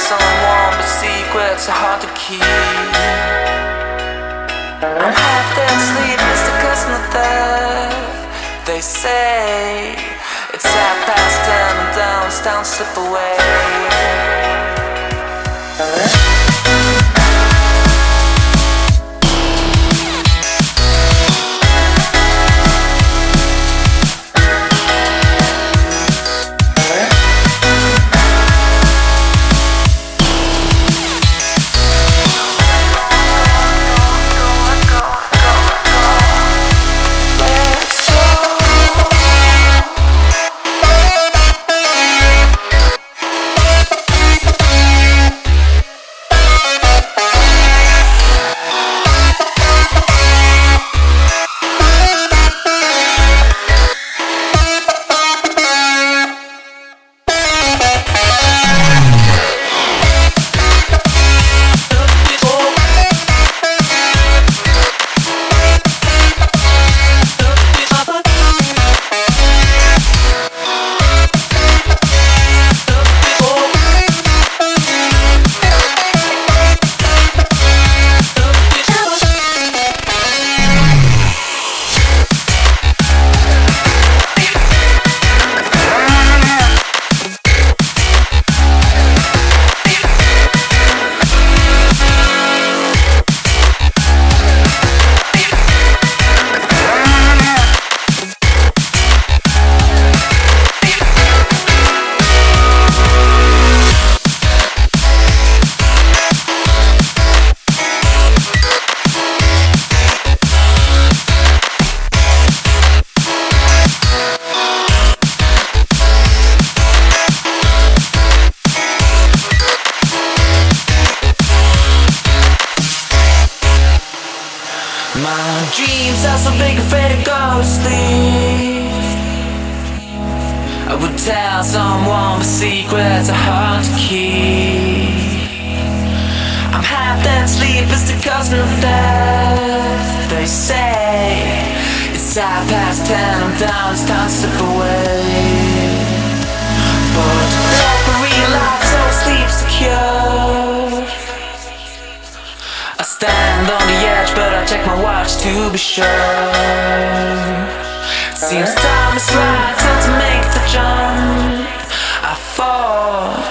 someone, but secrets are hard to keep. I'm half dead asleep, it's the cousin of death. They say it's 10:30 and down, slip away. My dreams are so big, afraid to go to sleep. I would tell someone, but secrets are hard to keep. I'm half dead asleep, it's the cousin of death. They say it's 10:30, I'm down, it's time to slip away. But never realize so sleep secure. I stand on the edge, but I check my watch to be sure. Seems time is right, time to make the jump. I fall.